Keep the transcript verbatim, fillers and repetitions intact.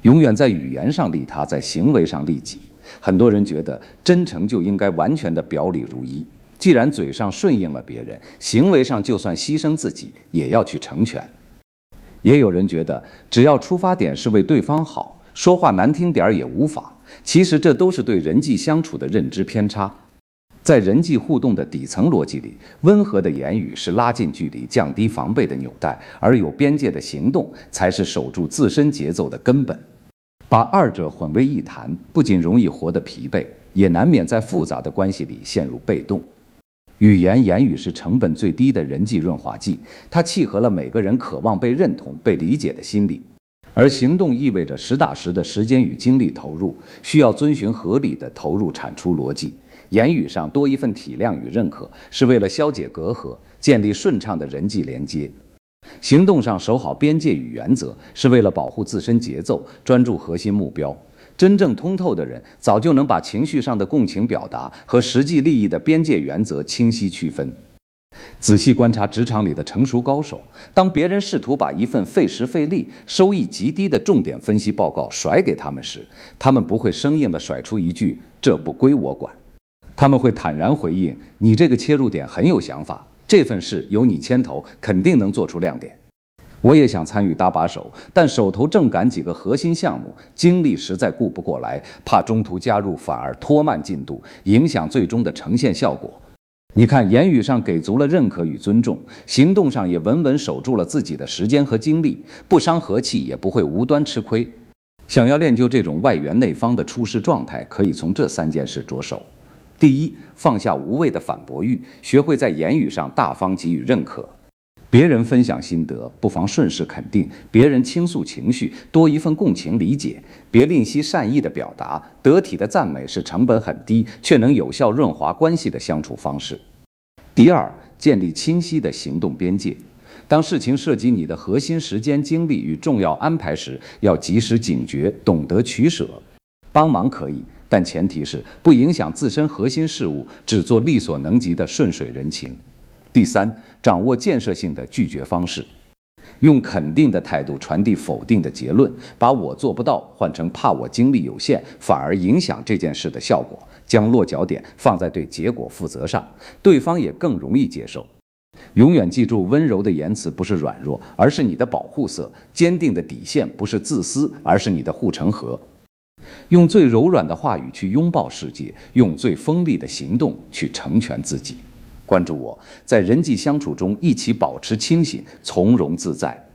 永远在语言上利他，在行为上利己。很多人觉得真诚就应该完全的表里如一，既然嘴上顺应了别人，行为上就算牺牲自己也要去成全。也有人觉得只要出发点是为对方好，说话难听点也无法。其实这都是对人际相处的认知偏差。在人际互动的底层逻辑里，温和的言语是拉近距离、降低防备的纽带，而有边界的行动才是守住自身节奏的根本。把二者混为一谈，不仅容易活得疲惫，也难免在复杂的关系里陷入被动。语言言语是成本最低的人际润滑剂，它契合了每个人渴望被认同、被理解的心理。而行动意味着实打实的时间与精力投入，需要遵循合理的投入产出逻辑。言语上多一份体谅与认可，是为了消解隔阂，建立顺畅的人际连接；行动上守好边界与原则，是为了保护自身节奏，专注核心目标。真正通透的人，早就能把情绪上的共情表达和实际利益的边界原则清晰区分。仔细观察职场里的成熟高手，当别人试图把一份费时费力、收益极低的重点分析报告甩给他们时，他们不会生硬地甩出一句“这不归我管”，他们会坦然回应：“你这个切入点很有想法，这份事由你牵头，肯定能做出亮点。”我也想参与搭把手，但手头正赶几个核心项目，精力实在顾不过来，怕中途加入反而拖慢进度，影响最终的呈现效果。你看，言语上给足了认可与尊重，行动上也稳稳守住了自己的时间和精力，不伤和气，也不会无端吃亏。想要练就这种外圆内方的处事状态，可以从这三件事着手。第一，放下无谓的反驳欲，学会在言语上大方给予认可。别人分享心得，不妨顺势肯定；别人倾诉情绪，多一份共情理解。别吝惜善意的表达，得体的赞美是成本很低，却能有效润滑关系的相处方式。第二，建立清晰的行动边界。当事情涉及你的核心时间、精力与重要安排时，要及时警觉，懂得取舍。帮忙可以，但前提是不影响自身核心事务，只做力所能及的顺水人情。第三，掌握建设性的拒绝方式，用肯定的态度传递否定的结论，把我做不到换成怕我精力有限，反而影响这件事的效果。将落脚点放在对结果负责上，对方也更容易接受。永远记住，温柔的言辞不是软弱，而是你的保护色；坚定的底线不是自私，而是你的护城河。用最柔软的话语去拥抱世界，用最锋利的行动去成全自己。关注我，在人际相处中一起保持清醒，从容自在。